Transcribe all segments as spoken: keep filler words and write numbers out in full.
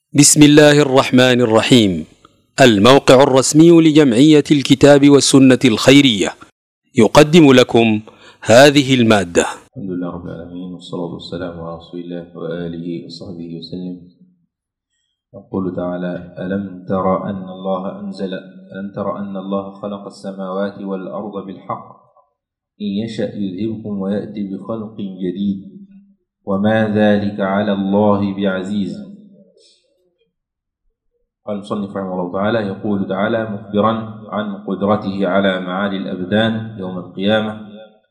بسم الله الرحمن الرحيم. الموقع الرسمي لجمعية الكتاب والسنة الخيرية يقدم لكم هذه المادة. الحمد لله رب العالمين، والصلاة والسلام على رسول الله وآله وصحبه وسلم. يقول تعالى: ألم تر أن الله أنزل ألم تر أن الله خلق السماوات والأرض بالحق إن يشأ يذهبكم ويأتي بخلق جديد وما ذلك على الله بعزيز. قال المصنف رحمه الله تعالى: يقول تعالى مخبرا عن قدرته على معالي الأبدان يوم القيامة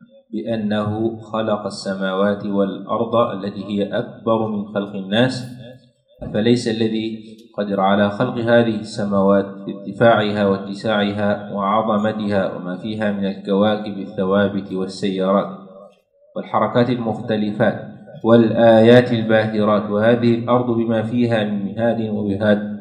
بأنه خلق السماوات والأرض التي هي أكبر من خلق الناس، أفليس الذي قدر على خلق هذه السماوات بارتفاعها واتساعها وعظمتها وما فيها من الكواكب الثوابت والسيارات والحركات المختلفات والآيات الباهرات، وهذه الأرض بما فيها من مهاد ووهاد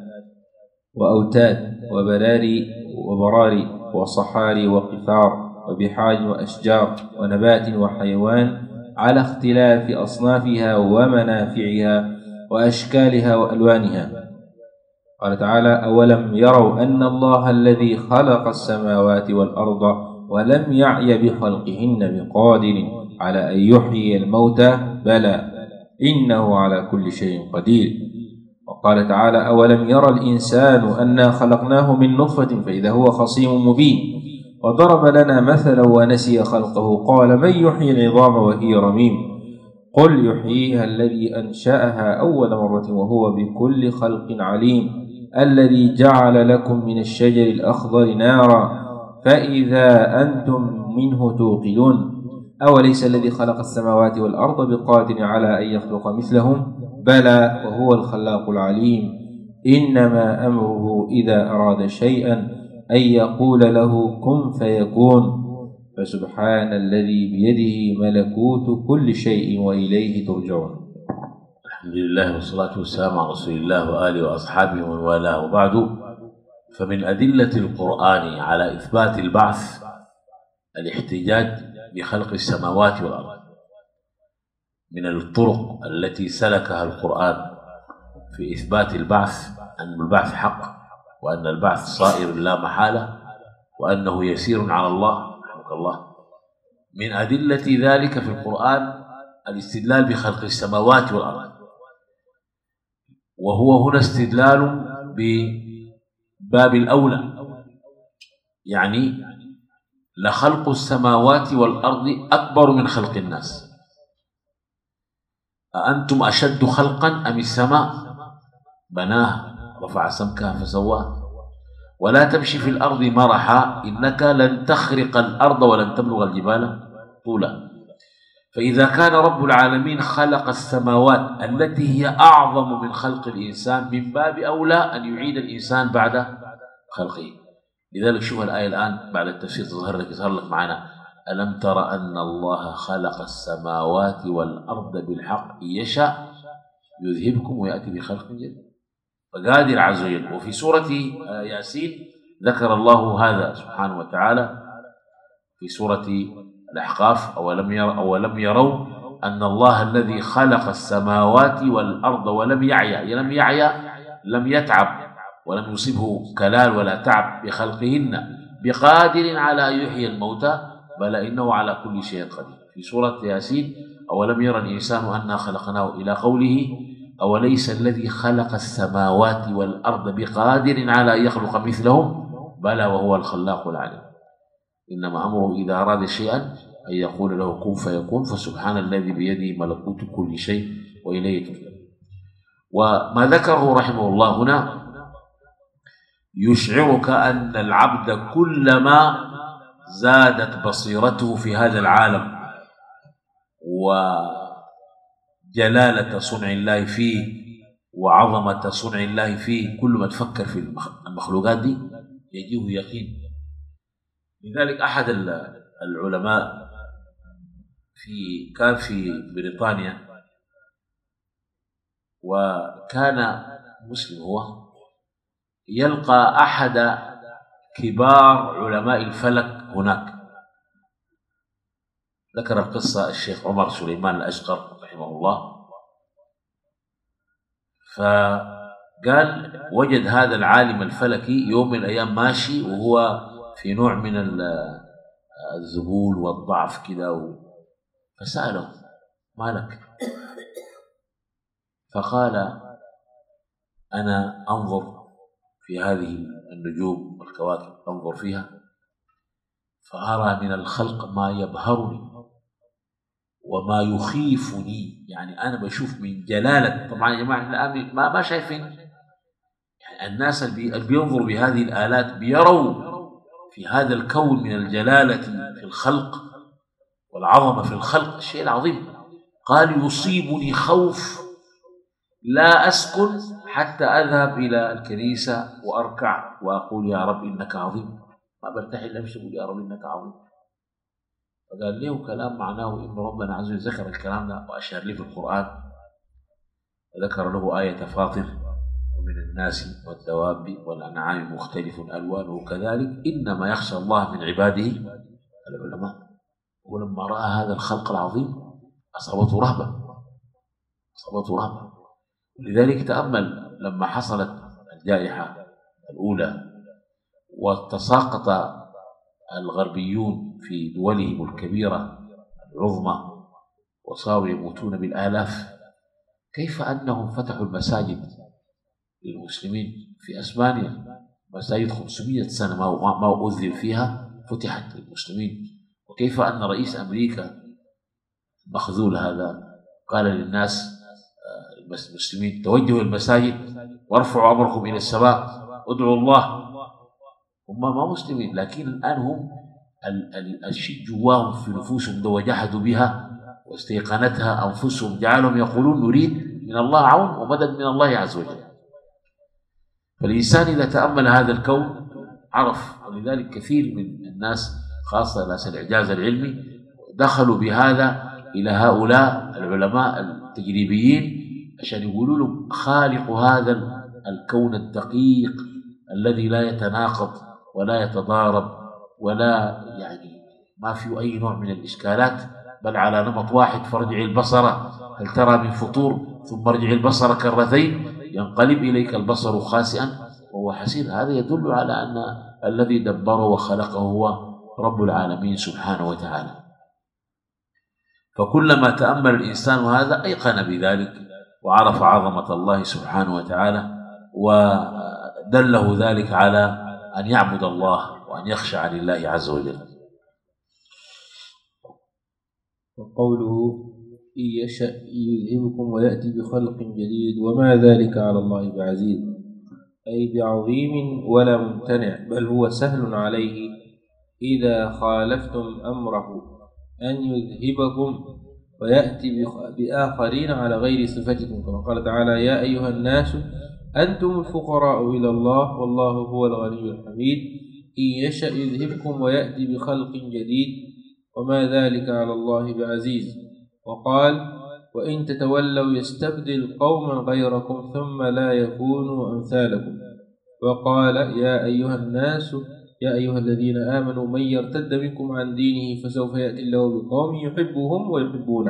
وأوتاد وبراري وبراري وصحاري وقفار وبحار وأشجار ونبات وحيوان على اختلاف أصنافها ومنافعها وأشكالها وألوانها. قال تعالى: أولم يروا أن الله الذي خلق السماوات والأرض ولم يعي بخلقهن بقادر على أن يحيي الموتى بلى إنه على كل شيء قدير. وقال تعالى: أولم يرى الإنسان أنا خلقناه من نطفة فإذا هو خصيم مبين وضرب لنا مثلا ونسي خلقه قال من يحيي العظام وهي رميم قل يحييها الذي أنشأها أول مرة وهو بكل خلق عليم الذي جعل لكم من الشجر الأخضر نارا فإذا أنتم منه توقدون أوليس الذي خلق السماوات والأرض بقادر على أن يخلق مثلهم بلى وهو الخلاق العليم إنما أمره إذا أراد شيئا أن يقول له كن فيكون فسبحان الذي بيده ملكوت كل شيء وإليه ترجعون. الحمد لله والصلاة والسلام على رسول الله وآله وأصحابه ومن والاه، وبعد، فمن أدلة القرآن على إثبات البعث الاحتجاج بخلق السماوات والأرض. من الطرق التي سلكها القرآن في إثبات البعث أن البعث حق، وأن البعث صائر لا محالة، وأنه يسير على الله رحمك الله. من أدلة ذلك في القرآن الاستدلال بخلق السماوات والأرض، وهو هنا استدلال بباب الأولى، يعني لخلق السماوات والأرض أكبر من خلق الناس. أأنتم أشد خلقا أم السماء بناها رفع سمكها فسواها ولا تمشي في الأرض مرحا إنك لن تخرق الأرض ولن تبلغ الجبال طولا. فإذا كان رب العالمين خلق السماوات التي هي أعظم من خلق الإنسان، من باب أولى أن يعيد الإنسان بعد خلقه. لذلك شوف الآية الآن بعد التفسير تظهر لك يظهر لك معنا: ألم تر أن الله خلق السماوات والأرض بالحق إن يشاء يذهبكم ويأتي بخلق جديد فقادر عز وجل. وفي سورة ياسين ذكر الله هذا سبحانه وتعالى في سورة الأحقاف: أولم ير أولم يروا أن الله الذي خلق السماوات والأرض ولم يعي لم يعي لم يتعب ولم يصبه كلال ولا تعب بخلقهن بقادر على أن يحيي الموتى بل إنه على كل شيء قدير. في سورة ياسين: أولم يرى الإنسان أنا خلقناه إلى قوله: أوليس الذي خلق السماوات والأرض بقادر على أن يخلق مثلهم بلى وهو الخلاق العليم إنما أمره إذا أراد شيئا أن يقول له كن فيكون فسبحان الذي بيده ملكوت كل شيء وإليه ترجعون. وما ذكره رحمه الله هنا يشعرك أن العبد كلما زادت بصيرته في هذا العالم وجلالة صنع الله فيه وعظمة صنع الله فيه، كل ما تفكر في المخلوقات دي يجيه يقين. لذلك أحد العلماء في كان في بريطانيا وكان مسلم، هو يلقى أحد كبار علماء الفلك هناك. ذكر القصة الشيخ عمر سليمان الأشقر رحمه الله. ف قال وجد هذا العالم الفلكي يوم من الأيام ماشي وهو في نوع من الذبول والضعف كده، فسأله ما لك؟ فقال أنا أنظر في هذه النجوم والكواكب، أنظر فيها فأرى من الخلق ما يبهرني وما يخيفني. يعني أنا بشوف من جلالة، طبعا يا جماعة الآن ما ما شايفين، يعني الناس اللي بينظروا بهذه الآلات بيروا في هذا الكون من الجلالة في الخلق والعظمة في الخلق الشيء العظيم. قال يصيبني خوف لا أسكن حتى أذهب إلى الكنيسة وأركع وأقول يا رب إنك عظيم، ما برتاح إلا أمشي أقول يا رب إنك عظيم. فقال له كلام معناه إن ربنا عز وجل ذكر الكلام ده وأشار له في القرآن، وذكر له آية فاطر ومن الناس والدواب والأنعام مختلف ألوانه كذلك إنما يخشى الله من عباده العلماء. ولما رأى هذا الخلق العظيم أصابته رهبة، أصابته رهبة. لذلك تأمل لما حصلت الجائحة الأولى وتساقط الغربيون في دولهم الكبيرة العظمى وصاروا يموتون بالآلاف، كيف أنهم فتحوا المساجد للمسلمين في أسبانيا، مساجد خمسمائة سنة ما ما أذن فيها فتحت للمسلمين. وكيف أن رئيس أمريكا مخذول هذا قال للناس المسلمين توجهوا المساجد وارفعوا أمركم إلى السماء ادعوا الله. هم ما مسلمين، لكن الآن هم الشيء جواهم في نفوسهم ده وجحدوا بها واستيقنتها أنفسهم جعلهم يقولون نريد من الله عون ومدد من الله عز وجل. فالإنسان إذا تأمل هذا الكون عرف. ولذلك كثير من الناس خاصة ناس الإعجاز العلمي دخلوا بهذا إلى هؤلاء العلماء التجريبيين عشان يقولوا له خالق هذا الكون الدقيق الذي لا يتناقض ولا يتضارب ولا يعني ما فيه أي نوع من الإشكالات، بل على نمط واحد. فارجع البصر هل ترى من فطور ثم ارجع البصر كرتين ينقلب إليك البصر خاسئا وهو حسير. هذا يدل على أن الذي دبره وخلقه هو رب العالمين سبحانه وتعالى. فكلما تأمل الإنسان هذا أيقن بذلك وعرف عظمة الله سبحانه وتعالى، ودله ذلك على أن يعبد الله وأن يخشع لله عز وجل. وقوله إن يشأ يذهبكم ويأتي بخلق جديد وما ذلك على الله بعزيز، أي بعظيم ولا ممتنع، بل هو سهل عليه إذا خالفتم أمره أن يذهبكم ويأتي بآخرين على غير صفتكم، كما قال تعالى يا أيها الناس أنتم الفقراء إلى الله والله هو الغني الحميد. إن يشأ يذهبكم ويأتي بخلق جديد وما ذلك على الله بعزيز. وقال وإن تتولوا يستبدل قوما غيركم ثم لا يكونوا أمثالكم. وقال يا أيها الناس يا أيها الذين آمنوا من يرتد منكم عن دينه فسوف يأتي الله بقوم يحبهم ويحبونه.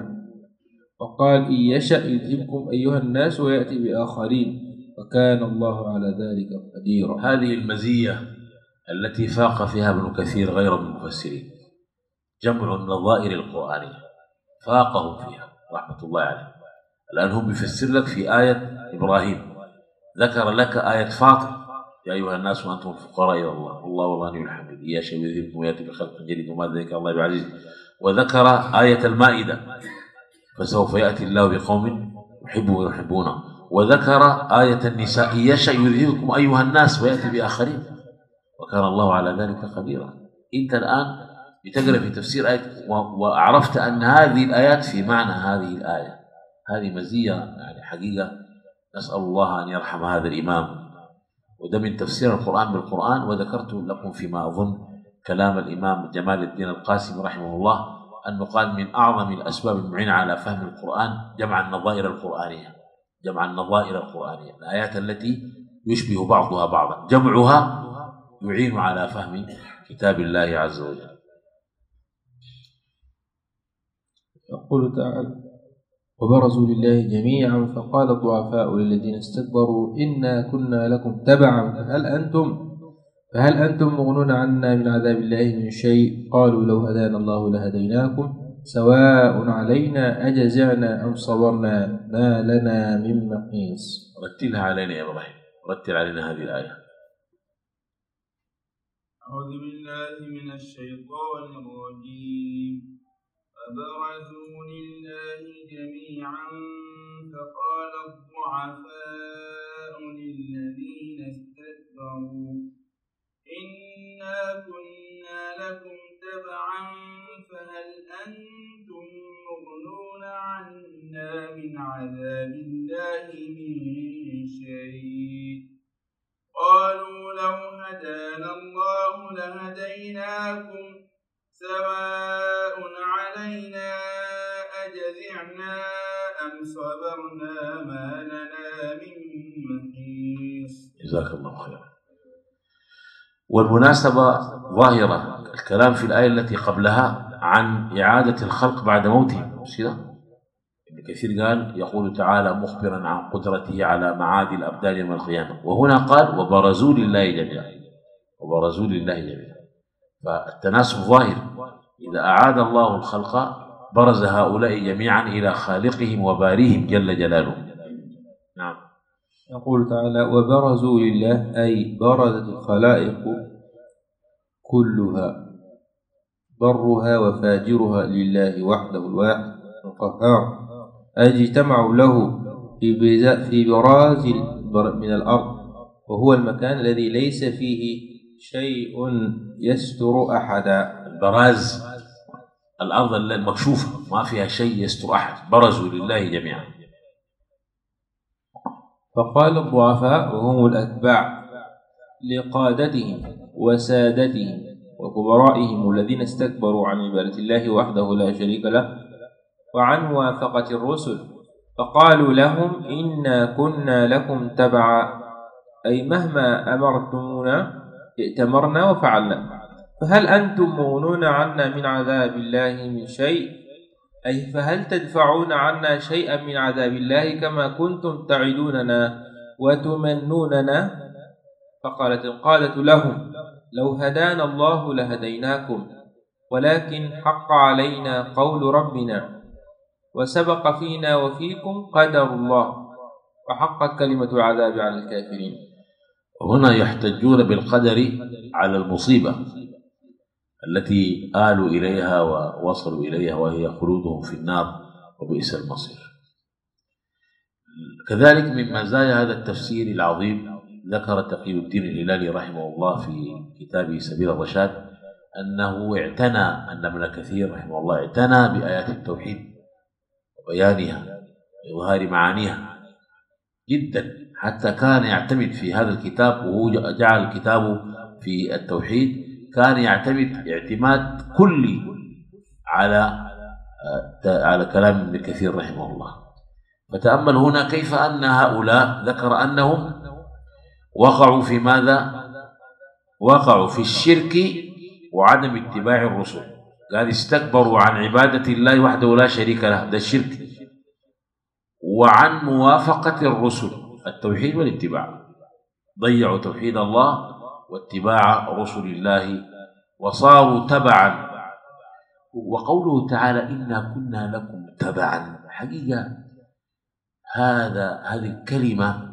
وقال إن يشأ يذهبكم أيها الناس ويأتي بآخرين وكان الله على ذلك قديرا. هذه المزية التي فاق فيها ابن كثير غير من المفسرين، جمع النظائر القرآنية فاقهم فيها رحمة الله عليه. الآن هم يفسر لك في آية إبراهيم، ذكر لك آية فاطر يا أيها الناس وأنتم الفقراء إلى الله والله والغني الحميد إن يشأ يذهبكم ويأتي بخلق جديد وما ذلك الله بعزيز. وذكر آية المائدة فسوف يأتي الله بقوم يحبه ويحبونه. وذكر آية النساء إن يشأ يذهبكم أيها الناس ويأتي بآخرين وكان الله على ذلك قديرا. أنت الآن بتقرأ في تفسير آية وعرفت أن هذه الآيات في معنى هذه الآية. هذه مزية يعني حقيقة، نسأل الله أن يرحم هذا الإمام. وده من تفسير القرآن بالقرآن. وذكرت لكم فيما أظن كلام الإمام جمال الدين القاسم رحمه الله أنه قال من أعظم الأسباب المعينة على فهم القرآن جمع النظائر القرآنية، جمع النظائر القرآنية، الآيات التي يشبه بعضها بعضا، جمعها يعين على فهم كتاب الله عز وجل. يقول تعالى وبرزوا لله جميعا فقال الضعفاء للذين استكبروا إنا كنا لكم تبعا فهل أنتم فهل أنتم مغنون عنا من عذاب الله من شيء قالوا لو هدانا الله لهديناكم سواء علينا أجزعنا أم صبرنا ما لنا من محيص. رتلها علينا يا إبراهيم، رتل علينا هذه الآية. أعوذ بالله من الشيطان الرجيم. فبرزوا لله جميعا فقال الضعفاء للذين استكبروا إنا كنا لكم تبعا فهل أنتم مغنون عنا من عذاب الله من شيء قالوا لو هدانا الله لهديناكم سواء علينا أجزعنا أم صبرنا ما لنا من محيص. جزاك الله خيرا. والمناسبة ظاهرة، الكلام في الآية التي قبلها عن إعادة الخلق بعد موته، مش كده؟ ابن كثير قال يقول تعالى مخبرا عن قدرته على معاد الأبدان يوم القيامة، وهنا قال وبرزوا لله جميعا، وبرزوا لله جميعا، فالتناسب ظاهر. إذا أعاد الله الخلق برز هؤلاء جميعا إلى خالقهم وباريهم جل جلاله. نعم. يقول تعالى وبرزوا لله أي برزت الخلائق كلها برها وفاجرها لله وحده الواحد القهار، أي اجتمعوا له في براز من الأرض، وهو المكان الذي ليس فيه شيء يستر أحدا. البراز الأرض المكشوفة ما فيها شيء يستر أحد، برزوا لله جميعا. فقال الضعفاء وهم الأتباع لقادتهم وسادتهم وكبرائهم الذين استكبروا عن عبادة الله وحده لا شريك له وعن موافقة الرسل، فقالوا لهم إنا كنا لكم تبعا، أي مهما أمرتمونا ائتمرنا وفعلنا، فهل أنتم مغنون عنا من عذاب الله من شيء، أي فهل تدفعون عنا شيئا من عذاب الله كما كنتم تعدوننا وتمنوننا. فقالت القادة لهم لو هدانا الله لهديناكم ولكن حق علينا قول ربنا وسبق فينا وفيكم قدر الله وحقت كلمة العذاب على الكافرين. وهنا يحتجون بالقدر على المصيبة التي آلوا إليها ووصلوا إليها وهي خلودهم في النار وبئس المصير. كذلك من مزايا هذا التفسير العظيم ذكر تقي الدين الهلالي رحمه الله في كتابه سبيل الرشاد أنه اعتنى أن ابن كثير رحمه الله اعتنى بآيات التوحيد وبيانها وإظهار معانيها جدا، حتى كان يعتمد في هذا الكتاب، وهو جعل كتابه في التوحيد كان يعتمد اعتماد كلي على على كلام ابن كثير رحمه الله. فتأمل هنا كيف أن هؤلاء ذكر أنهم وقعوا في ماذا؟ وقعوا في الشرك وعدم اتباع الرسل، قال استكبروا عن عبادة الله وحده لا شريك له، ده الشرك، وعن موافقة الرسل التوحيد والاتباع، ضيعوا توحيد الله واتباع رسل الله وصاروا تبعا. وقوله تعالى إنا كنا لكم تبعا، حقيقة هذا هذه الكلمة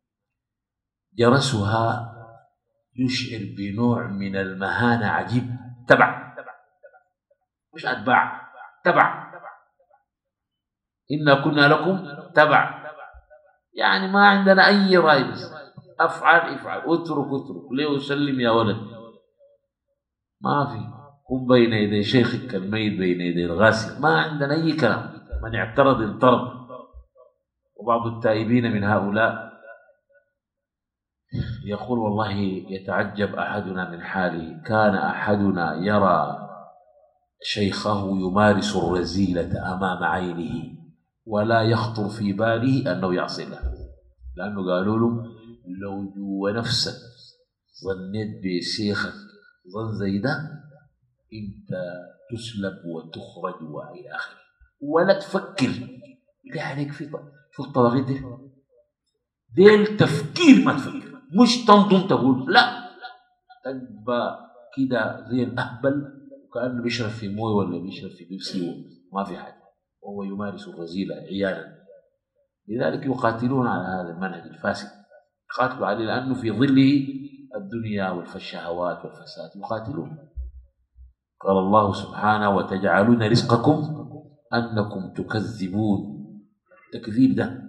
جرسها يشعر بنوع من المهانة عجيب. تبع مش أتباع، تبع. إنا كنا لكم تبع، يعني ما عندنا أي رأي، بس أفعل افعل، اترك اترك، ليه وسلم يا ولد، ما في. قم بين يدي شيخك كالميت بين يدي الغاسل، ما عندنا أي كلام، من اعترض انطرد. وبعض التائبين من هؤلاء يقول والله يتعجب أحدنا من حاله، كان أحدنا يرى شيخه يمارس الرذيلة أمام عينه ولا يخطر في باله أنه يعصي له، لأنه قالوا له لو جوا نفسك ظنيت بشيخك ظن زي ده انت تسلب وتخرج والى اخره، ولا تفكر ليه عليك في شو الطواغيت دي؟ ديل تفكير ما تفكر، مش تنظم تقول لا، تبقى كده زي الأهبل وكأنه بيشرب في مويه ولا بيشرب في بيبسي، ما في حاجة، وهو يمارس الرذيلة عيانا. لذلك يقاتلون على هذا المنهج الفاسد، يقاتلوا عليه لأنه في ظله الدنيا والشهوات والفساد، يقاتلون. قال الله سبحانه وتجعلون رزقكم أنكم تكذبون. تكذيب ده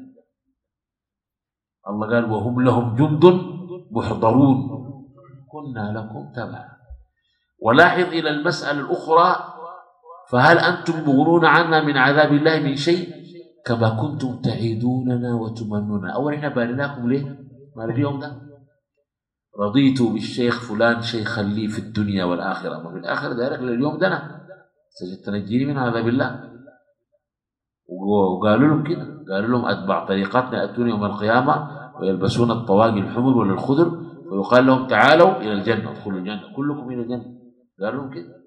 الله قال وهم لهم جند محضرون كنا لكم تبعا. ولاحظ إلى المسألة الأخرى، فهل أنتم مغنون عنا من عذاب الله من شيء كما كنتم تعيدوننا وتمنون. أولا إحنا بارناكم ليه؟ ما اليوم ده رضيت بالشيخ فلان شيخا لي في الدنيا والآخرة، وفي الآخرة ذلك لليوم ده أنا ستنجيني من عذاب الله. وقالوا لهم كده، قالوا لهم أتبع طريقتنا يأتون يوم القيامة ويلبسون الطواقي الحمر ولا الخضر ويقال لهم تعالوا إلى الجنة، ادخلوا الجنة كلكم إلى الجنة. قالوا لهم كده.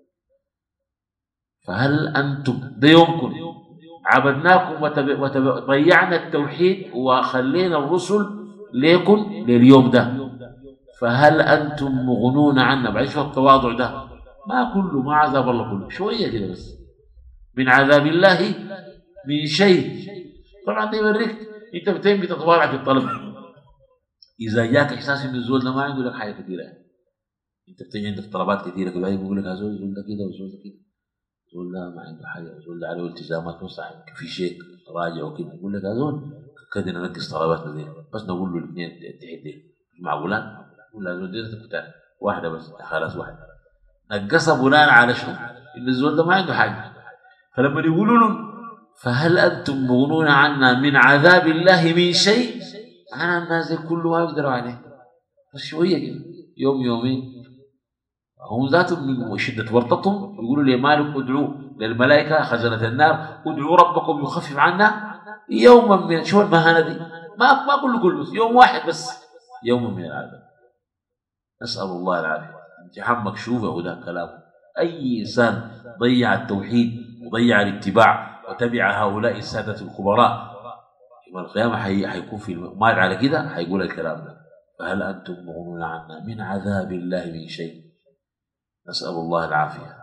فهل أنتم ده يومكم عبدناكم وضيعنا التوحيد وخلينا الرسل ليكم لليوم ده، فهل أنتم مغنون عنا؟ بعد شو التواضع ده؟ ما كله، ما عذاب الله كله، شوية كده بس من عذاب الله من شيء. طبعا ده يوريك انت بتين بتتوارع في الطلب. اذا جاك احساس ان الزول ده ما عنده لك حاجه كثيره، انت بتجي عندك طلبات كثيره كده يقول لك هذول الزول ده كده والزول ده كده، الزول ده ما عنده حاجه، الزول ده عليه التزامات وسع في شيء راجع وكده، يقول لك هذول كده ننقص طلباتنا دي، بس نقول له الاثنين تحت دي معقولات، نقول له هذول دي كتار واحده بس خلاص واحده نقصها بناء على شو؟ ان الزول ده ما عنده حاجه. فلما يقولوا له فهل أنتم مغنون عنا من عذاب الله من شيء، أنا الناس كلها يقدروا عليه بس شوية كده يوم يومين. هم ذاتهم من شدة ورطتهم يقولوا لي مالك ادعوا للملائكة خزنة النار ادعوا ربكم يخفف عنا يوما من شو المهانة دي، ما ما كله كله بس يوم واحد بس يوم من العذاب. نسأل الله العافية. امتحان مكشوف وده كلام. أي إنسان ضيع التوحيد وضيع الاتباع وتبع هؤلاء السادة الكبراء يوم القيامة حيكون في مال على كده، حيقول الكلام ده فهل أنتم مغنون عنا من عذاب الله من شيء. نسأل الله العافية.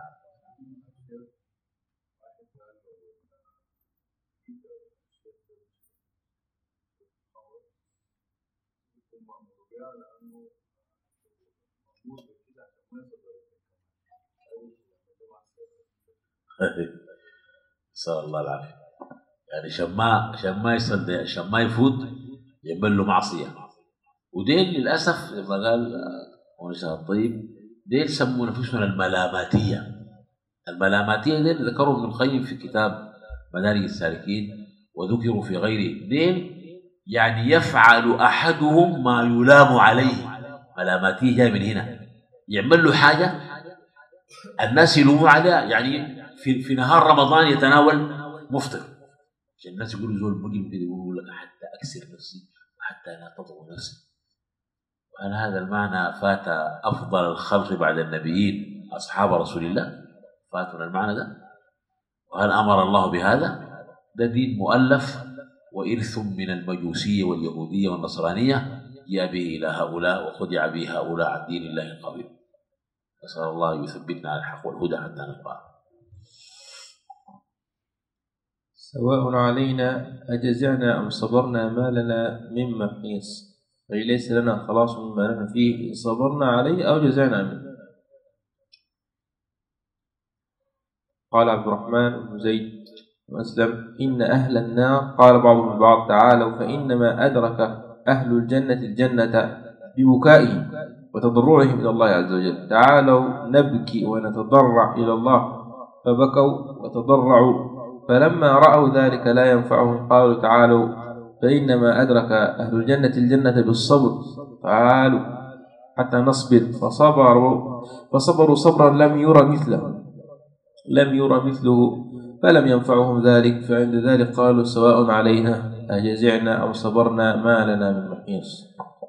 نسأل الله العافية. يعني شما شما يصل شما يفوت يعمل له معصية، ودين للأسف لما قال ونشاء الطيب دين سموا نفسهم الملاماتية. الملاماتية دين ذكروا ابن القيم في كتاب مدارج السالكين وذكروا في غيره. دين يعني يفعل أحدهم ما يلام عليه. ملاماتية جاي من هنا، يعمل له حاجة الناس يلوموا عليها، يعني في, في نهار رمضان يتناول مفطر عشان الناس يقولوا زول مجرم كده، يقولوا لك حتى أكسر نفسي وحتى لا تضر نفسي. وأن هذا المعنى فات أفضل الخلق بعد النبيين أصحاب رسول الله، فاتنا المعنى ده. وهل أمر الله بهذا؟ ده دين مؤلف وإرث من المجوسية واليهودية والنصرانية جاء به إلى هؤلاء وخدع به هؤلاء عن دين الله القويم. نسأل الله يثبتنا على الحق والهدى حتى نلقاه. سواء علينا أجزعنا أم صبرنا ما لنا من محيص، أي ليس لنا خلاص مما نحن فيه إن صبرنا عليه أو جزعنا منه. قال عبد الرحمن بن زيد وأسلم إن أهل النار قال بعضهم البعض تعالوا فإنما أدرك أهل الجنة الجنة ببكائهم وتضرعهم إلى الله عز وجل، تعالوا نبكي ونتضرع إلى الله، فبكوا وتضرعوا، فلما رأوا ذلك لا ينفعهم قالوا تعالوا فإنما أدرك أهل الجنة الجنة بالصبر، تعالوا حتى نصبر، فصبروا فصبروا صبرا لم يرى مثله لم يرى مثله فلم ينفعهم ذلك، فعند ذلك قالوا سواء علينا أجزعنا أو صبرنا ما لنا من محيص.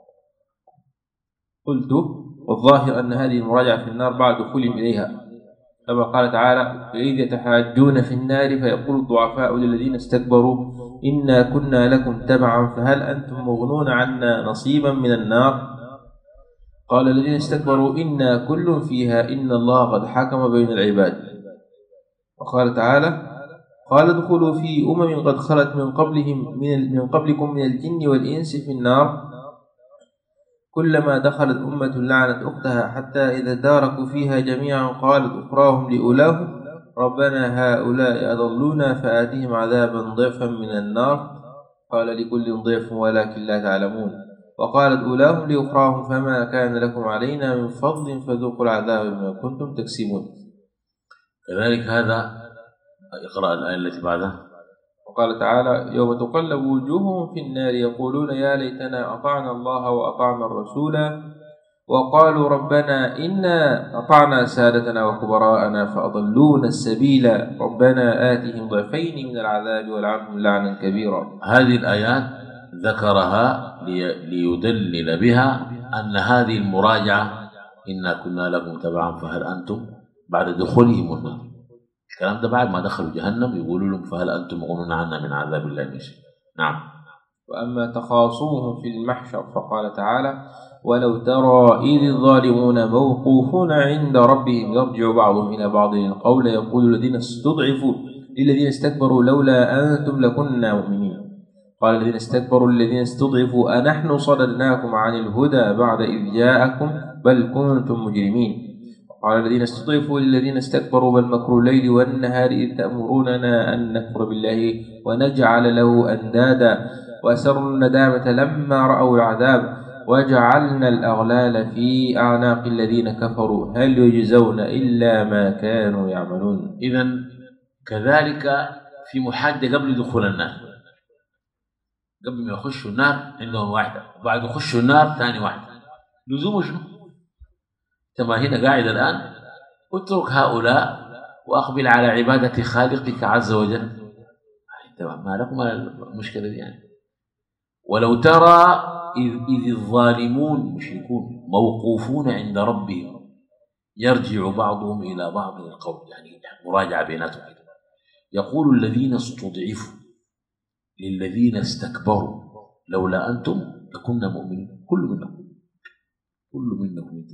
قلت والظاهر أن هذه المراجعة في النار بعد دخولهم إليها، كما قال تعالى إذ يتحاجون في النار فيقول الضعفاء للذين استكبروا إنا كنا لكم تبعا فهل أنتم مغنون عنا نصيبا من النار؟ قال الذين استكبروا إنا كل فيها إن الله قد حكم بين العباد. وقال تعالى قال ادخلوا في أمم قد خلت من قبلهم من, من قبلكم من الجن والإنس في النار كلما دخلت أمة لعنت أختها حتى إذا داركوا فيها جميعا قالت أخراهم لأولاهم ربنا هؤلاء أضلونا فآتهم عذابا ضعفا من النار قال لكل ضعف ولكن لا تعلمون. وقالت أولاهم لأخراهم فما كان لكم علينا من فضل فذوقوا العذاب بما كنتم تكسبون. كذلك هذا اقرأ الآية التي بعدها. وقال تعالى يوم تقلب وجوههم في النار يقولون يا ليتنا أطعنا الله وأطعنا الرسول وقالوا ربنا إنا أطعنا سادتنا وكبراءنا فأضلونا السبيل ربنا آتهم ضعفين من العذاب والعنهم لعنا كبيرا. هذه الآيات ذكرها ليدلل بها أن هذه المراجعة إنا كنا لكم تبعا فهل أنتم بعد دخولهم النار. الكلام ده بعد ما دخلوا جهنم يقولوا لهم فهل أنتم مغنون عنا من عذاب الله من شيء. نعم. وأما تخاصمهم في المحشر فقال تعالى ولو ترى إذ الظالمون موقوفون عند ربهم يرجع بعضهم إلى بعض القول يقول الذين استضعفوا للذين استكبروا لولا أنتم لكنا مؤمنين قال الذين استكبروا للذين استضعفوا أنحن صددناكم عن الهدى بعد إذ جاءكم بل كنتم مجرمين. قال الذين استضعفوا للذين استكبروا بل مكروا الليل والنهار إذ تأمروننا أن نكفر بالله ونجعل له أندادا وأسروا الندامة لما رأوا العذاب وجعلنا الأغلال في أعناق الذين كفروا هل يجزون إلا ما كانوا يعملون. إذن كذلك في محادة قبل دخول النار، قبل ما يخشوا النار عندهم واحدة وبعد يخشوا النار ثاني واحدة. لزوم شنو؟ كما هنا قاعد الآن اترك هؤلاء وأقبل على عبادة خالقك عز وجل. ما لكم المشكلة دي يعني. ولو ترى إذ, إذ الظالمون مشركون موقوفون عند ربهم يرجع بعضهم إلى بعض القول، يعني مراجعة بيناتهم. يقول الذين استضعفوا للذين استكبروا لولا أنتم لكنا مؤمنين. كل منكم كل منكم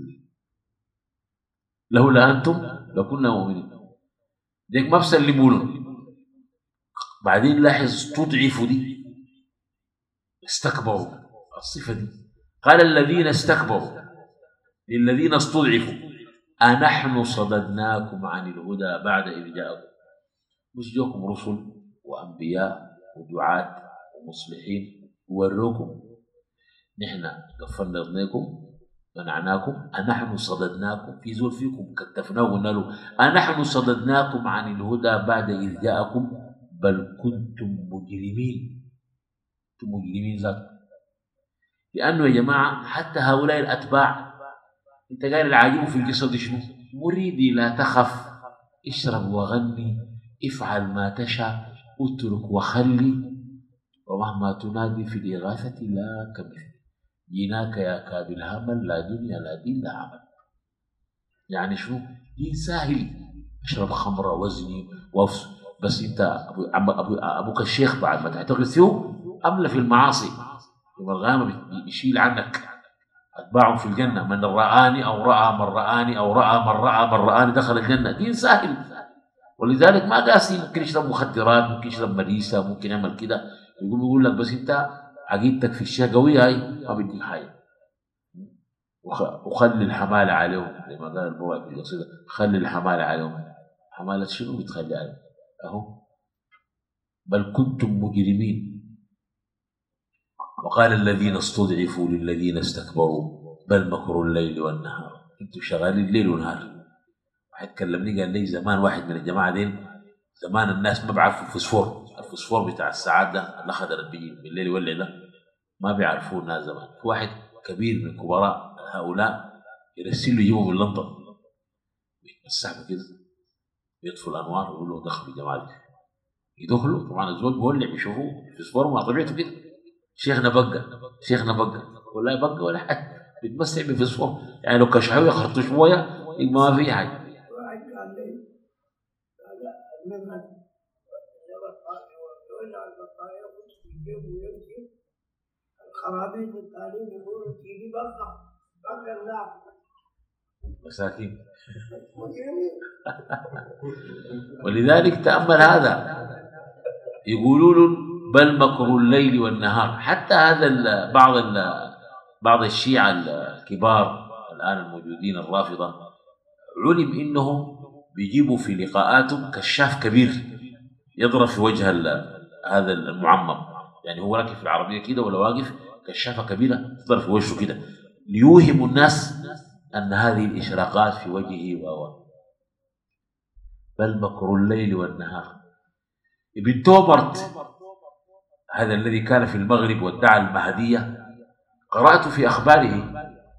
لولا أنتم لكنا مؤمنين. ديك ما بسلمون. بعدين لاحظ استضعفوا دي استكبروا الصفة دي. قال الذين استكبروا للذين استضعفوا أنحن صددناكم عن الهدى بعد إذ جاءكم. مش جاكم رسل وأنبياء ودعاة ومصلحين ووروكم نحن قفلنا ضنيكم منعناكم. أنحن صددناكم في زول فيكم كتفناه وقلنا له أنحن صددناكم عن الهدى بعد إذ جاءكم بل كنتم مجرمين. كنتم مجرمين ذات. لأنه يا جماعة حتى هؤلاء الأتباع أنت قال العاجب في القصة دي شنو؟ مريدي لا تخف اشرب وغني افعل ما تشاء اترك وخلي ومهما تنادي في الإغاثة لا كمثل جيناك يا كابل همل لا دنيا لا دين لا عمل. يعني شنو؟ دين ساهل. اشرب خمرة وزني وفس بس انت أبو أبو ابوك الشيخ بعد ما تعتقد فيه املى في المعاصي يوم القيامة بيشيل عنك اتباعهم في الجنة. من رآني او رأى من رآني او رأى من رأى من رآني دخل الجنة. دين ساهل. ولذلك ما قاسي ممكن يشرب مخدرات ممكن يشرب مريسة ممكن يعمل كده. يقوم يقول لك بس انت عقيدتك في الشيء قوية هاي ما بديك حاجة. وخلي الحمالة عليهم زي ما قال البواب في القصيدة خلي الحمالة عليهم. حمالة شنو بتخلي عليهم؟ اهو بل كنتم مجرمين. وقال الذين استضعفوا للذين استكبروا بل مكروا الليل والنهار. انتم شغالين الليل والنهار. واحد كلمني قال لي زمان واحد من الجماعة دي زمان الناس ما بيعرفوا الفوسفور. الفوسفور بتاع الساعات ده الأخضر بيجي بالليل يولع ده ما بيعرفوه الناس زمان. في واحد كبير من كبراء هؤلاء يرسل له يجيبه من لندن يتمسح كده يطفوا الأنوار ويقول له دخلوا الجماعة دي. يدخلوا طبعا الزول بيولع بيشوفوه الفوسفور مع طبيعته كده. شيخنا بقى شيخنا بقى والله بقى ولا حاجة بيتمسح بالفوسفور. يعني لو كشحوه يخرطوا شوية ما في حاجة. يمشي الخرابيط الثانيين يقولوا تيجي بقى بقى النار مساكين. ولذلك تأمل هذا، يقولون بل مكر الليل والنهار. حتى هذا بعض بعض الشيعة الكبار الآن الموجودين الرافضة علم إنهم بيجيبوا في لقاءاتهم كشاف كبير يضرب في وجه هذا المعمم، يعني هو راكب في العربية كده ولا واقف كشافة كبيرة تضرب في وجهه كده ليوهم الناس أن هذه الإشراقات في وجهه و بل مكر الليل والنهار. ابن تومرت هذا الذي كان في المغرب وادعى المهدية، قرأت في أخباره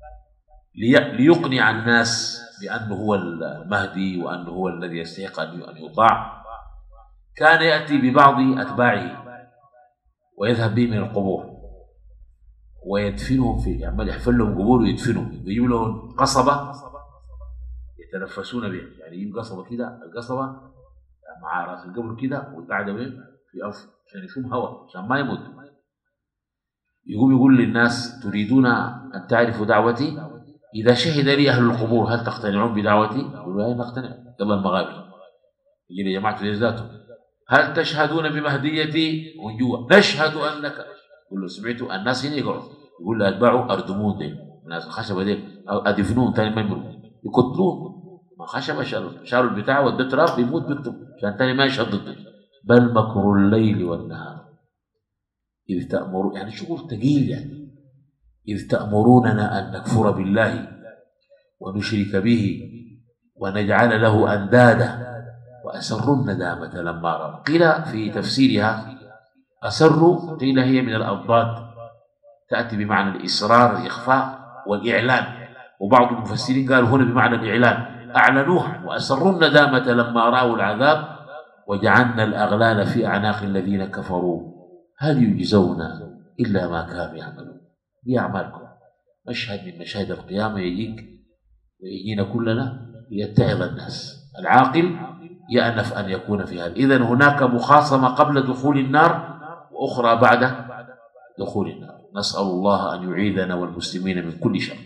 ليقنع الناس بأنه هو المهدي وأنه هو الذي يستحق أن يطاع، كان يأتي ببعض أتباعه ويذهب به من القبور ويدفنهم في، يعمل يحفل لهم قبور ويدفنهم، ويجيب لهم قصبة يتنفسون بها، يعني يجيب قصبة كده، القصبة مع راس القبر كده والقاعدة بين في أرض عشان يشم هواء عشان ما يموت. يقوم يقول للناس تريدون أن تعرفوا دعوتي؟ إذا شهد لي أهل القبور هل تقتنعون بدعوتي؟ يقولوا لا نقتنع. يلا المغابر يجي لجماعة ذاته هل تشهدون بمهديتي؟ من جوا نشهد أنك. يقول له سمعتوا الناس هنا يقعد، يقول له أتباعوا أردمون دي الناس الخشبة دي أدفنون ثاني ما يمروا يقتلون، ما خشبة شالوا البتاع ودى تراب بيموت بيكتب عشان ثاني ما يشهد ضده. بل مكر الليل والنهار إذ تأمرون، يعني شغل ثقيل يعني، إذ تأمروننا أن نكفر بالله ونشرك به ونجعل له أندادا وأسروا الندامة لما رأوا. قيل في تفسيرها أسروا قيل هي من الأضداد تأتي بمعنى الإصرار الإخفاء والإعلان، وبعض المفسرين قالوا هنا بمعنى الإعلان، أعلنوها وأسروا الندامة لما رأوا العذاب وجعلنا الأغلال في أعناق الذين كفروا هل يجزون إلا ما كانوا يعملون. دي أعمالكم. مشهد من مشاهد القيامة يجيك ويجينا كلنا ليتعظ الناس. العاقل يأنف أن يكون في هذا. إذن هناك مخاصمة قبل دخول النار وأخرى بعد دخول النار. نسأل الله أن يعيذنا والمسلمين من كل شر.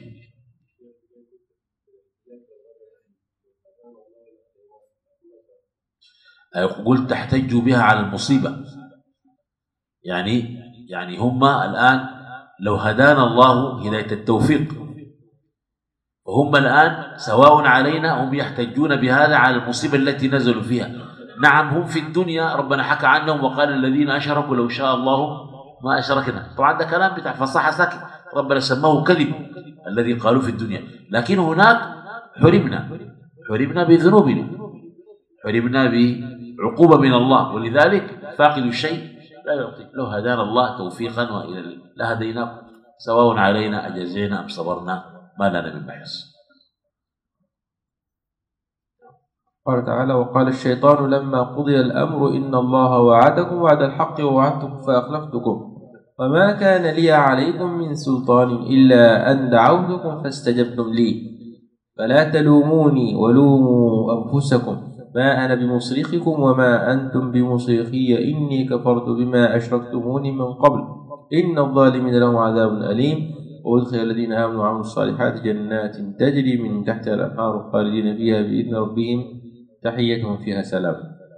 قلت تحتجوا بها على المصيبة، يعني يعني هم الآن لو هدانا الله هداية التوفيق، وهم الآن سواء علينا هم يحتجون بهذا على المصيبة التي نزلوا فيها. نعم هم في الدنيا ربنا حكى عنهم وقال الذين أشركوا لو شاء الله ما أشركنا. طبعا ده كلام بتاع فصاحة ساكت، ربنا سماه كذب الذي قالوا في الدنيا، لكن هناك حرمنا حرمنا بذنوبنا، حرمنا بعقوبة من الله، ولذلك فاقد الشيء لا يعطي. لو هدانا الله توفيقا وإلى لهديناكم سواء علينا أجزينا أم صبرنا ما لنا من بحث. قال تعالى وقال الشيطان لما قضي الأمر إن الله وعدكم وعد الحق ووعدتكم فأخلفتكم وما كان لي عليكم من سلطان إلا أن دعوتكم فاستجبتم لي فلا تلوموني ولوموا أنفسكم ما أنا بمصرخكم وما أنتم بمصرخي إني كفرت بما أشركتموني من قبل إن الظالمين لهم عذاب أليم. وأدخل الذين آمنوا وعملوا الصالحات جنات تجري من تحتها الأنهار خالدين فيها بإذن ربهم تحيتهم فيها سلام.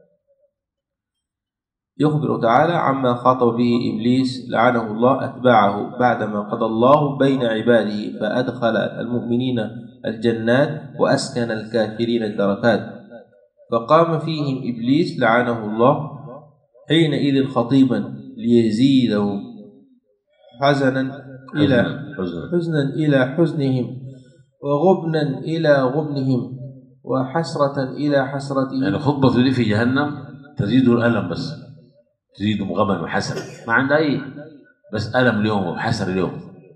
يخبر تعالى عما خاطب به إبليس لعنه الله أتباعه بعدما قضى الله بين عباده فأدخل المؤمنين الجنات وأسكن الكافرين الدركات. فقام فيهم إبليس لعنه الله حينئذ خطيبا ليزيدهم حزنا إلى حزنا إلى حزنهم وغبنا إلى غبنهم وحسرة إلى حسرتهم. يعني خطبة دي في جهنم تزيد الألم، بس تزيد غما وحسرة، ما عندها أي بس ألم اليوم وحسرة اليوم.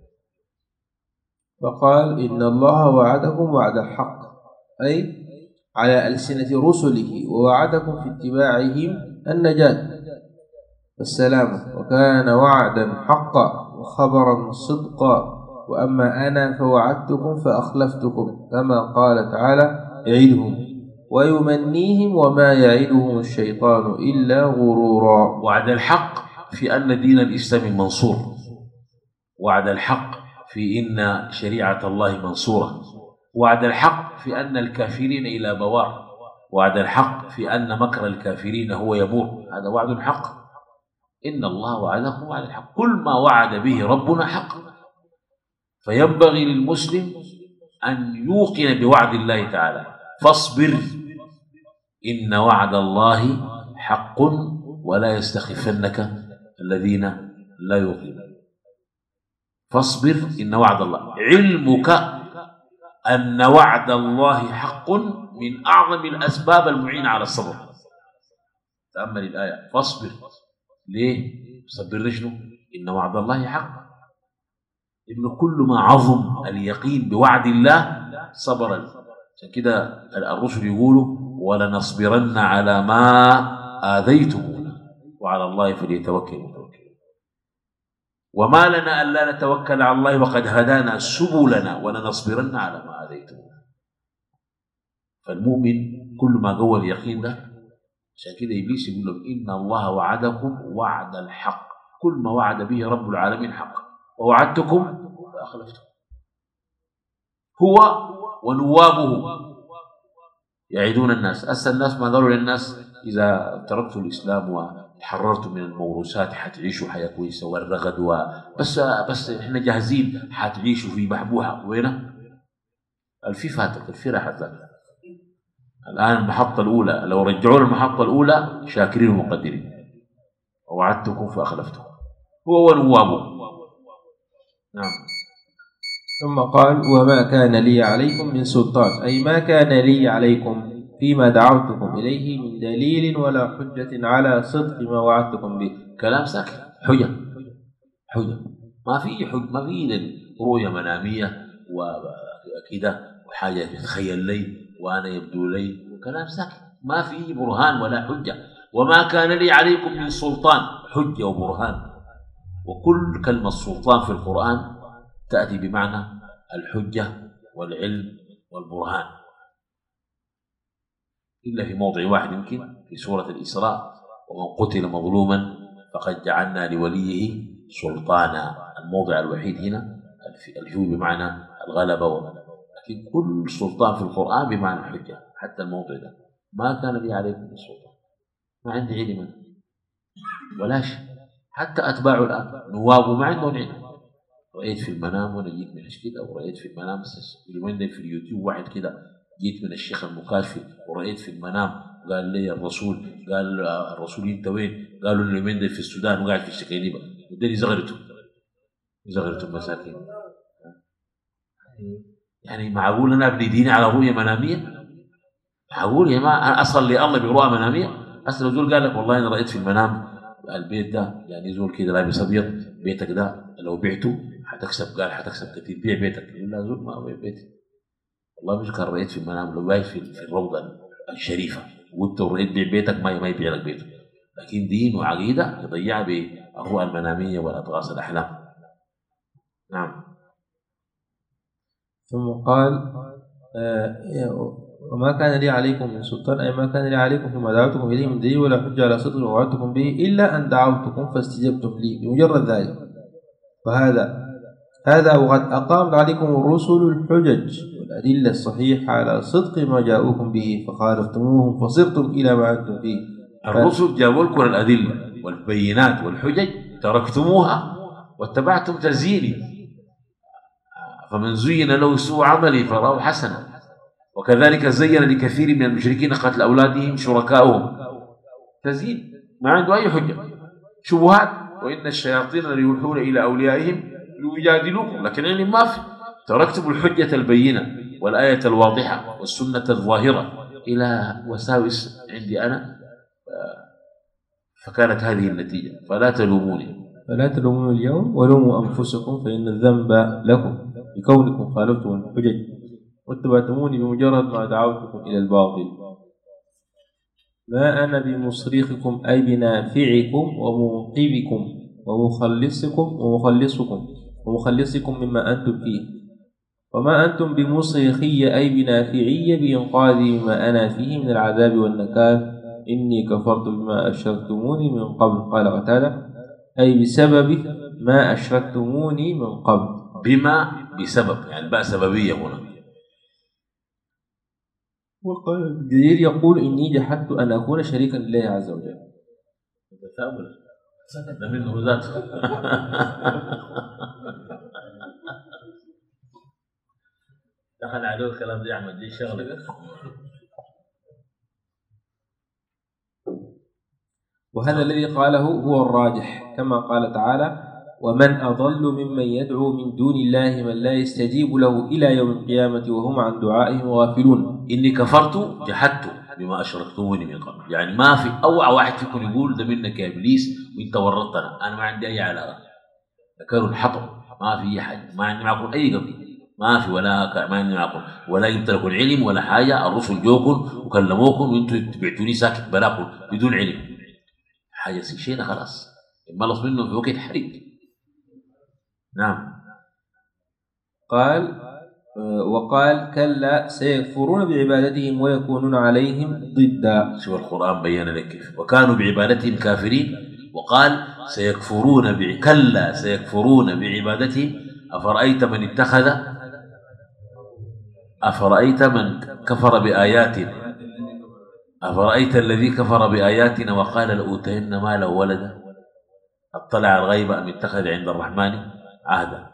فقال إن الله وعدكم وعد الحق أي على ألسنة رسله ووعدكم في اتباعهم النجاة والسلامة وكان وعدا حقا وخبرا صدقا وأما أنا فوعدتكم فأخلفتكم كما قال تعالى يعدهم ويمنيهم وما يعدهم الشيطان إلا غرورا. وعد الحق في أن دين الإسلام منصور، وعد الحق في إن شريعة الله منصورة، وعد الحق في أن الكافرين إلى بوار، وعد الحق في أن مكر الكافرين هو يبور. هذا وعد حق. إن الله وعدكم وعد الحق، كل ما وعد به ربنا حق. فينبغي للمسلم أن يوقن بوعد الله تعالى. فاصبر إن وعد الله حق ولا يستخفنك الذين لا يوقنون. فاصبر إن وعد الله، علمك أن وعد الله حق من أعظم الأسباب المعينة على الصبر. تأمل الآية، فاصبر. ليه؟ صبر شنو؟ إن وعد الله حق. ابن كل ما عظم اليقين بوعد الله صبر. عشان كده الرسل يقولوا ولنصبرن على ما آذيتمونا وعلى الله فليتوكل المتوكلون. وما لنا ألا نتوكل على الله وقد هدانا سبلنا ولنصبرن على ما آذيتمونا. فالمؤمن كل ما قوى اليقين ده، عشان كده إبليس يقول لهم إن الله وعدكم وعد الحق، كل ما وعد به رب العالمين حق، ووعدتكم فأخلفتكم. هو ونوابه يعيدون الناس. أسأل الناس ما قالوا للناس إذا تركتوا الإسلام وتحررتوا من الموروثات حتعيشوا حياة كويسة والرغد و... بس بس إحنا جاهزين حتعيشوا في بحبوحة. وينه؟ الفي فاتت الفي راحت لك. الآن المحطة الأولى، لو رجعوا المحطة الأولى شاكرين ومقدرين. ووعدتكم فأخلفتكم. هو ونوابه. نعم. ثم قال وما كان لي عليكم من سلطان، أي ما كان لي عليكم فيما دعوتكم إليه من دليل ولا حجة على صدق ما وعدتكم به. كلام ساكت، حجة حجة ما في حج ما في رؤية منامية وكذا وحاجة تتخيل لي وأنا يبدو لي، وكلام ساكت ما في برهان ولا حجة. وما كان لي عليكم من سلطان، حجة وبرهان. وكل كلمة سلطان في القرآن تأتي بمعنى الحجة والعلم والبرهان، إلا في موضع واحد يمكن في سورة الإسراء ومن قتل مظلوما فقد جعلنا لوليه سلطانا. الموضع الوحيد هنا الفيو بمعنى الغلبة، لكن كل سلطان في القرآن بمعنى الحجة. حتى الموضع ده ما كان لي عليكم من سلطان، ما عندي علم ولا شيء. حتى أتباعه الآن نوابه ما عندهم علم. رأيت في المنام وأنا جيت من كده، ورأيت في المنام بس اليومين ده في اليوتيوب واحد كده جيت من الشيخ المكاشفي ورأيت في المنام قال لي الرسول، قال الرسول أنت وين؟ قالوا اليومين ده في السودان وقاعد في الشكينيبة. وداني زغرته زغرته مساكين. يعني معقول أنا أبني ديني على رؤية منامية؟ معقول يا ما أنا أصلي الله برؤية منامية؟ أصل زول قال لك والله أنا رأيت في المنام البيت ده، يعني زول كده لابس أبيض، بيتك ده لو بعته حتكسب، قال حتكسب كثير، بيع بيتك. يقول لا زول ما بيع بيتي، والله مش كان رأيت في المنام لو بايت في, في الروضة الشريفة وانت ورأيت بيع بيتك ما ما يبيع لك بيته. لكن دين وعقيدة يضيعها بالرؤى المنامية والأضغاث الأحلام. نعم. ثم قال آه وما كان لي عليكم من سلطان، أي ما كان لي عليكم فيما دعوتكم إليه من دليل ولا حجة على صدق ووعدتكم به إلا أن دعوتكم فاستجبتم لي بمجرد ذلك. فهذا هذا وقد أقامت عليكم الرسل الحجج والأدلة الصحيحة على صدق ما جاءوكم به فخالفتموهم فصرتم إلى ما أنتم فيه. الرسل جابوا لكم الأدلة والبينات والحجج تركتموها واتبعتم تزييني. فمن زين له سوء عمله فراه حسنا، وكذلك زين لكثير من المشركين قتل أولادهم شركاؤهم. تزيين ما عنده أي حجة، شبهات. وإن الشياطين ليوحون إلى أوليائهم ليجادلوكم، لكن يعني ما في. تركتم الحجة البينة والآية الواضحة والسنة الظاهرة إلى وساوس عندي أنا، فكانت هذه النتيجة. فلا تلوموني فلا تلوموني اليوم ولوموا أنفسكم فإن الذنب لكم لكونكم خالفتم الحجج واتبعتموني بمجرد ما دعوتكم إلى الباطل. ما أنا بمصرخكم أي بنافعكم ومنقذكم ومخلصكم ومخلصكم ومخلصكم مما أنتم فيه، وما أنتم بمصرخي أي بنافعي بإنقاذي مما أنا فيه من العذاب والنكال. إني كفرت بما أشركتموني من قبل. قال قتادة أي بسبب ما أشركتموني من قبل. بما بسبب، يعني باء سببية هنا. وقال ابن جرير يقول إني جحدت أن أكون شريكا لله عز وجل. ده منه ذاته. دخل عليه الكلام ده أحمد، دي شغلة. وهذا الذي قاله هو الراجح، كما قال تعالى: ومن أضل ممن يدعو من دون الله من لا يستجيب له إلى يوم القيامة وهم عن دعائهم غافلون. إني كفرت جحدت بما أشركتموني من قبل. يعني ما في أوعى واحد فيكم يقول ده منك يا إبليس وإنت ورطتنا، أنا ما عندي أي علاقة. ذكروا الحطب، ما في أي حاجة، ما عندي معكم أي قضية، ما في ولا ما عندي معكم ولا جبت لكم العلم ولا حاجة. الرسل جوكم وكلموكم وإنتوا تبعتوني ساكت بلاكم بدون علم. حاجة شيء خلاص ملص منه في وقت حريق. نعم. قال وقال: كلا سيكفرون بعبادتهم ويكونون عليهم ضدا. شوف القرآن بيّن لك كيف وكانوا بعبادتهم كافرين، وقال سيكفرون ب... كلا سيكفرون بعبادتهم. أفرأيت من اتخذ أفرأيت من كفر بآياتنا أفرأيت الذي كفر بآياتنا وقال لأوتين مالا وولدا اطلع الغيب أم اتخذ عند الرحمن عهدا.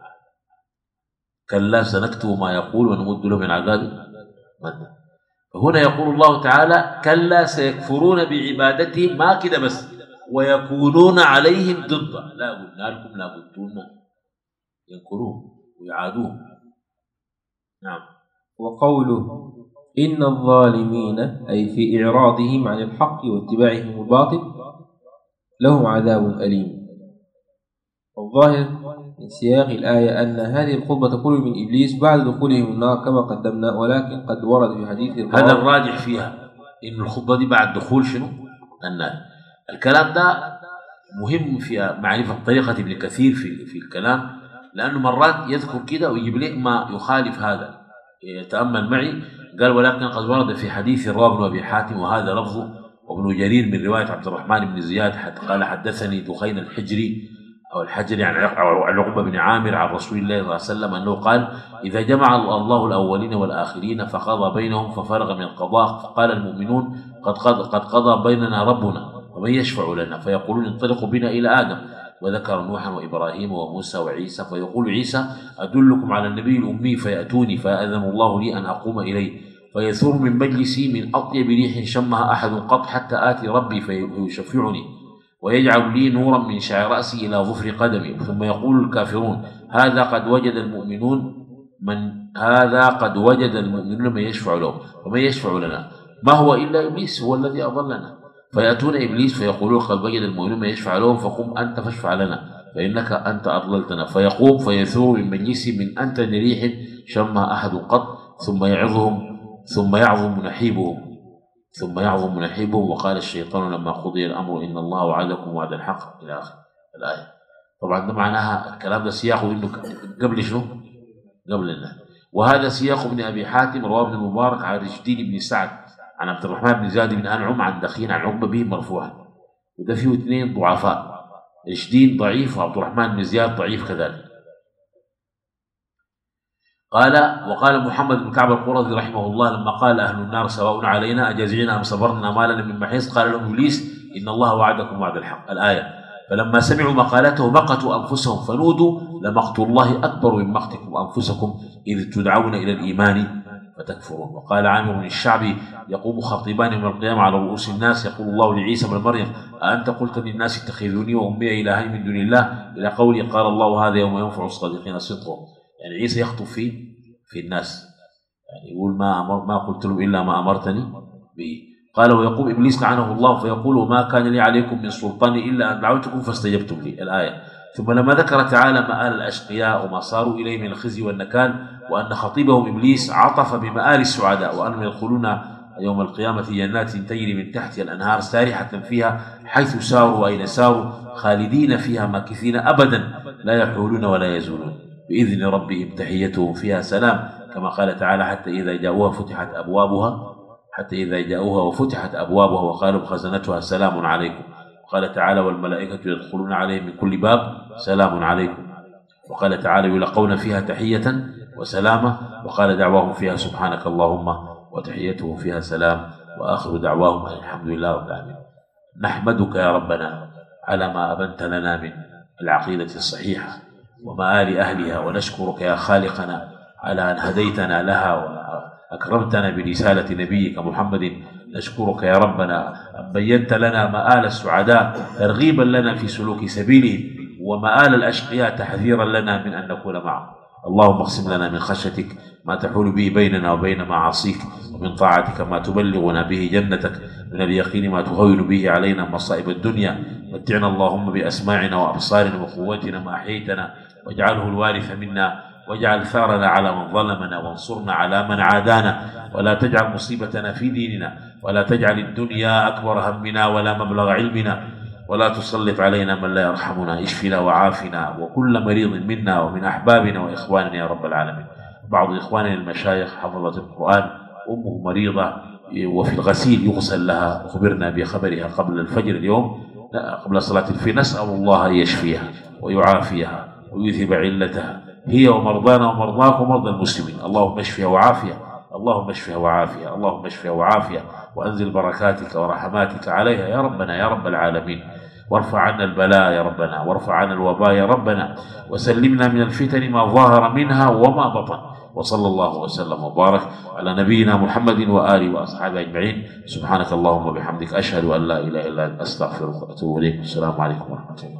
كلا سنكتب ما يقول ونمد له من عذاب مدا. فهنا يقول الله تعالى: كلا سيكفرون بعبادتهم، ما كده بس، ويكونون عليهم ضدا. لا قلنا لكم لا قلتون ينكروهم ويعادوهم. نعم. وقوله: إن الظالمين أي في إعراضهم عن الحق واتباعهم الباطل لهم عذاب أليم. والظاهر من سياق الآية أن هذه الخطبة تكون من إبليس بعد دخولهم النار كما قدمنا، ولكن قد ورد في حديث هذا الراجح فيها إن الخطبة دي بعد دخول شنو النار. الكلام ده مهم في معرفة طريقة ابن كثير في في الكلام، لأنه مرات يذكر كده ويجيب لك ما يخالف هذا. يتأمل معي. قال: ولكن قد ورد في حديث رواه ابن أبي حاتم وهذا لفظه، وابن جرير من رواية عبد الرحمن بن زياد حتى قال: حدثني دخين الحجري أو الحجري عن عقبة بن عامر عن رسول الله صلى الله عليه وسلم أنه قال: إذا جمع الله الأولين والآخرين فقضى بينهم ففرغ من القضاء فقال المؤمنون: قد قضى, قد قضى بيننا ربنا ومن يشفع لنا؟ فيقولون: انطلقوا بنا إلى آدم. وذكر نوحا وإبراهيم وموسى وعيسى. فيقول عيسى: أدلكم على النبي الأمي؟ فيأتوني فيأذن الله لي أن أقوم إليه، فيثور من مجلسي من أطيب ريح شمها أحد قط حتى آتي ربي فيشفعني، ويجعل لي نورا من شعر رأسي إلى ظفر قدمي. ثم يقول الكافرون: هذا قد وجد المؤمنون من هذا قد وجد المؤمنون من يشفع له، ومن يشفع لنا؟ ما هو إلا إبليس هو الذي أضلنا. فيأتون إبليس فيقولون: قد وجد المؤمنون من يشفع لهم، فقم أنت فاشفع لنا فإنك أنت أضللتنا. فيقوم فيثور من مجلسي من أنتن ريح شمها أحد قط، ثم يعظهم ثم يعظم نحيبهم ثم يعظم نحيبهم. وقال الشيطان لما قضي الأمر: إن الله وعدكم وعد الحق، إلى آخر الآية. طبعا ده معناها الكلام ده سياقه إنه قبل شنو؟ قبل النار. وهذا سياق ابن أبي حاتم رواه ابن المبارك عن رشدين بن سعد عن عبد الرحمن بن زياد بن أنعم عن دخين عن عقبة به مرفوعا، وده فيه اثنين ضعفاء، رشدين ضعيف وعبد الرحمن بن زياد ضعيف كذلك. قال: وقال محمد بن كعب القرظي رحمه الله لما قال: أهل النار سواء علينا أجزعنا أم صبرنا ما لنا من محيص، قال لهم إبليس: إن الله وعدكم وعد الحق، الآية. فلما سمعوا مقالته مقتوا أنفسهم فنودوا: لمقت الله أكبر من مقتكم أنفسكم إذ تدعون إلى الإيمان فتكفرون. وقال عامر بن الشعبي: يقوم خطيبان يوم القيامة على رؤوس الناس يقول الله لعيسى بن مريم: أأنت قلت للناس اتخذوني وأمي إلهين من دون الله، إلى قوله قال الله: هذا يوم ينفع الصادقين صدقهم. يعني عيسى يخطب في في الناس، يعني يقول ما أمر ما قلت لهم إلا ما أمرتني به. قال: ويقوم إبليس لعنه الله فيقول: ما كان لي عليكم من سلطان إلا أن دعوتكم فاستجبتم لي، الآية. ثم لما ذكر تعالى مآل الأشقياء وما صاروا إليه من الخزي والنكال، وأن خطيبهم إبليس عطف بمآل السعداء وأنهم يدخلون يوم القيامة جنات تجري من تحتها الأنهار سارحة فيها حيث ساروا وأين ساروا خالدين فيها ماكثين أبدا لا يحولون ولا يزولون بإذن ربهم تحيتهم فيها سلام، كما قال تعالى: حتى إذا جاءوها فتحت أبوابها حتى إذا جاءوها وفتحت أبوابها وقالوا خزنتها سلام عليكم وقال تعالى والملائكة يدخلون عليهم من كل باب سلام عليكم. وقال تعالى يلقون فيها تحية وسلامة. وقال دعواهم فيها سبحانك اللهم وتحيتهم فيها سلام وآخر دعواهم الحمد لله رب العالمين. نحمدك يا ربنا على ما أبنت لنا من العقيدة الصحيحة ومآل أهلها، ونشكرك يا خالقنا على أن هديتنا لها وأكرمتنا برسالة نبيك محمد. نشكرك يا ربنا أن بينت لنا مآل السعداء ترغيبا لنا في سلوك سبيلهم، ومآل الأشقياء تحذيرا لنا من أن نكون معهم. اللهم اقسم لنا من خشيتك ما تحول به بيننا وبين معاصيك، ومن طاعتك ما تبلغنا به جنتك، من اليقين ما تهون به علينا مصائب الدنيا. متعنا اللهم بأسماعنا وأبصارنا وقوتنا ما أحييتنا، واجعله الوارث منا، واجعل ثارنا على من ظلمنا، وانصرنا على من عادانا، ولا تجعل مصيبتنا في ديننا، ولا تجعل الدنيا أكبر همنا ولا مبلغ علمنا، ولا تسلط علينا من لا يرحمنا. اشفنا وعافنا وكل مريض منا ومن أحبابنا وإخواننا يا رب العالمين. بعض إخواننا المشايخ حفظة القرآن أمه مريضة وفي الغسيل يغسل لها، أخبرنا بخبرها قبل الفجر اليوم قبل صلاة الفجر. نسأل الله أن يشفيها ويعافيها ويذهب علتها هي ومرضانا ومرضاك ومرضى المسلمين. اللهم اشفها وعافية، اللهم اشفها وعافية، اللهم اشفها وعافية، وأنزل بركاتك ورحماتك عليها يا ربنا يا رب العالمين. وارفع عنا البلاء يا ربنا، وارفع عنا الوباء يا ربنا، وسلمنا من الفتن ما ظهر منها وما بطن. وصلى الله وسلم وبارك على نبينا محمد وآله وأصحابه أجمعين. سبحانك اللهم وبحمدك أشهد أن لا إله إلا أنت أستغفرك وأتوب إليك. السلام عليكم ورحمة الله.